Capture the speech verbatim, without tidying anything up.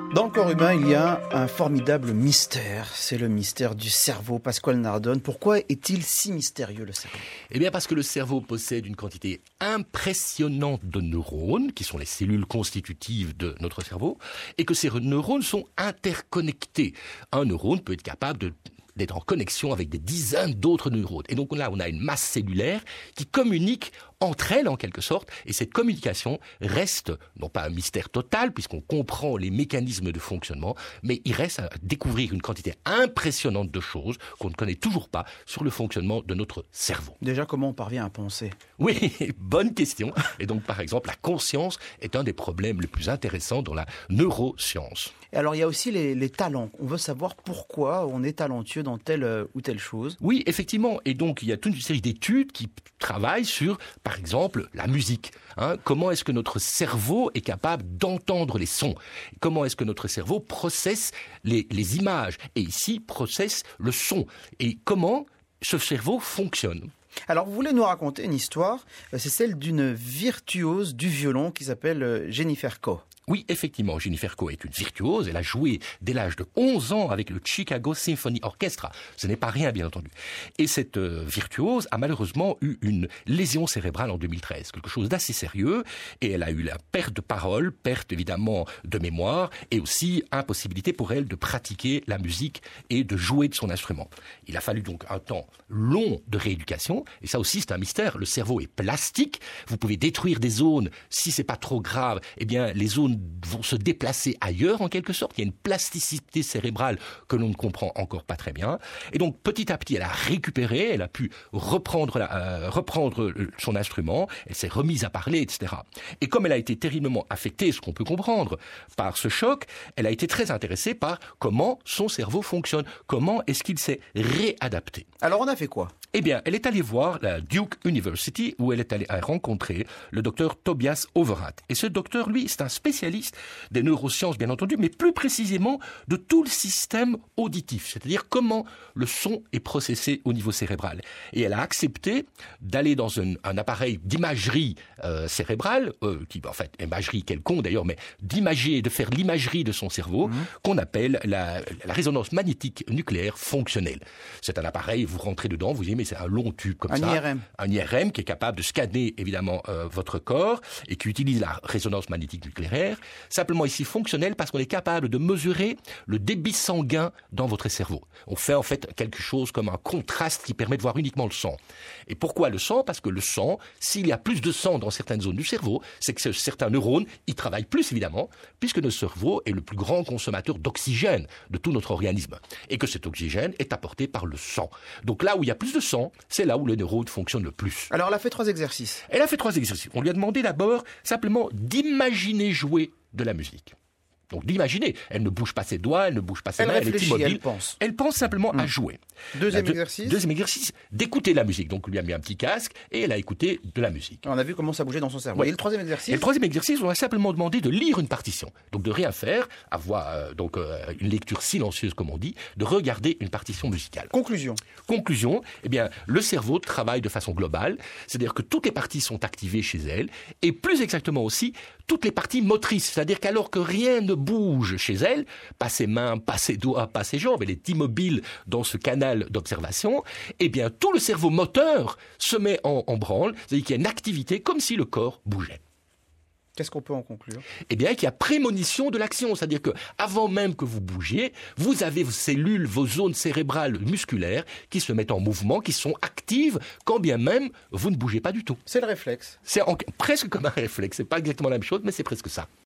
Dans le corps humain, il y a un formidable mystère. C'est le mystère du cerveau. Pasquale Nardone, pourquoi est-il si mystérieux, le cerveau ? Eh bien parce que le cerveau possède une quantité impressionnante de neurones, qui sont les cellules constitutives de notre cerveau, et que ces neurones sont interconnectés. Un neurone peut être capable de d'être en connexion avec des dizaines d'autres neurones. Et donc là, on a une masse cellulaire qui communique entre elles, en quelque sorte, et cette communication reste, non pas un mystère total, puisqu'on comprend les mécanismes de fonctionnement, mais il reste à découvrir une quantité impressionnante de choses qu'on ne connaît toujours pas sur le fonctionnement de notre cerveau. Déjà, comment on parvient à penser ? Oui, bonne question. Et donc, par exemple, la conscience est un des problèmes les plus intéressants dans la neuroscience. Et alors, il y a aussi les, les talents. On veut savoir pourquoi on est talentueux dans telle euh, ou telle chose. Oui, effectivement. Et donc, il y a toute une série d'études qui travaillent sur, par exemple, la musique. Hein, comment est-ce que notre cerveau est capable d'entendre les sons ? Comment est-ce que notre cerveau processe les, les images ? Et ici, processe le son. Et comment ce cerveau fonctionne ? Alors, vous voulez nous raconter une histoire, c'est celle d'une virtuose du violon qui s'appelle Jennifer Coe. Oui, effectivement, Jennifer Coe est une virtuose. Elle a joué dès l'âge de onze ans avec le Chicago Symphony Orchestra. Ce n'est pas rien, bien entendu. Et cette euh, virtuose a malheureusement eu une lésion cérébrale en deux mille treize, quelque chose d'assez sérieux. Et elle a eu la perte de parole, perte évidemment de mémoire, et aussi impossibilité pour elle de pratiquer la musique et de jouer de son instrument. Il a fallu donc un temps long de rééducation. Et ça aussi, c'est un mystère. Le cerveau est plastique. Vous pouvez détruire des zones. Si c'est pas trop grave, eh bien, les zones vont se déplacer ailleurs en quelque sorte. Il y a une plasticité cérébrale que l'on ne comprend encore pas très bien. Et donc petit à petit, elle a récupéré, elle a pu reprendre, la, euh, reprendre son instrument, elle s'est remise à parler, et cetera. Et comme elle a été terriblement affectée, ce qu'on peut comprendre, par ce choc, elle a été très intéressée par comment son cerveau fonctionne, comment est-ce qu'il s'est réadapté. Alors on a fait quoi ? Eh bien, elle est allée voir la Duke University où elle est allée rencontrer le docteur Tobias Overath. Et ce docteur, lui, c'est un spécialiste des neurosciences, bien entendu, mais plus précisément de tout le système auditif, c'est-à-dire comment le son est processé au niveau cérébral. Et elle a accepté d'aller dans un, un appareil d'imagerie euh, cérébrale, euh, qui en fait, imagerie quelconque d'ailleurs, mais d'imager, de faire l'imagerie de son cerveau, mmh. qu'on appelle la, la résonance magnétique nucléaire fonctionnelle. C'est un appareil, vous rentrez dedans, vous imaginez mais c'est un long tube comme un ça. I R M. Un I R M qui est capable de scanner évidemment euh, votre corps et qui utilise la résonance magnétique nucléaire. Simplement ici fonctionnel parce qu'on est capable de mesurer le débit sanguin dans votre cerveau. On fait en fait quelque chose comme un contraste qui permet de voir uniquement le sang. Et pourquoi le sang ? Parce que le sang, s'il y a plus de sang dans certaines zones du cerveau, c'est que certains neurones, ils travaillent plus évidemment, puisque notre cerveau est le plus grand consommateur d'oxygène de tout notre organisme. Et que cet oxygène est apporté par le sang. Donc là où il y a plus de sang, c'est là où le neurone fonctionne le plus. Alors, elle a fait trois exercices. Elle a fait trois exercices. On lui a demandé d'abord simplement d'imaginer jouer de la musique. Donc d'imaginer. Elle ne bouge pas ses doigts, elle ne bouge pas ses elle mains, réfléchit, elle est immobile. Elle pense. Elle pense simplement mmh. à jouer. Deuxième deux, exercice. Deuxième exercice, d'écouter la musique. Donc on lui a mis un petit casque et elle a écouté de la musique. On a vu comment ça bougeait dans son cerveau. Ouais. Et le troisième exercice. Et le troisième exercice, on a simplement demandé de lire une partition. Donc de rien faire, avoir euh, donc euh, une lecture silencieuse comme on dit, de regarder une partition musicale. Conclusion. Conclusion, eh bien le cerveau travaille de façon globale, c'est-à-dire que toutes les parties sont activées chez elle et plus exactement aussi toutes les parties motrices, c'est-à-dire qu'alors que rien ne bouge chez elle, pas ses mains, pas ses doigts, pas ses jambes, elle est immobile dans ce canal d'observation, eh bien tout le cerveau moteur se met en, en branle, c'est-à-dire qu'il y a une activité comme si le corps bougeait. Qu'est-ce qu'on peut en conclure ? Eh bien, qu'il y a prémonition de l'action, c'est-à-dire que avant même que vous bougiez, vous avez vos cellules, vos zones cérébrales musculaires qui se mettent en mouvement, qui sont actives, quand bien même vous ne bougez pas du tout. C'est le réflexe. C'est en, presque comme un réflexe, c'est pas exactement la même chose, mais c'est presque ça.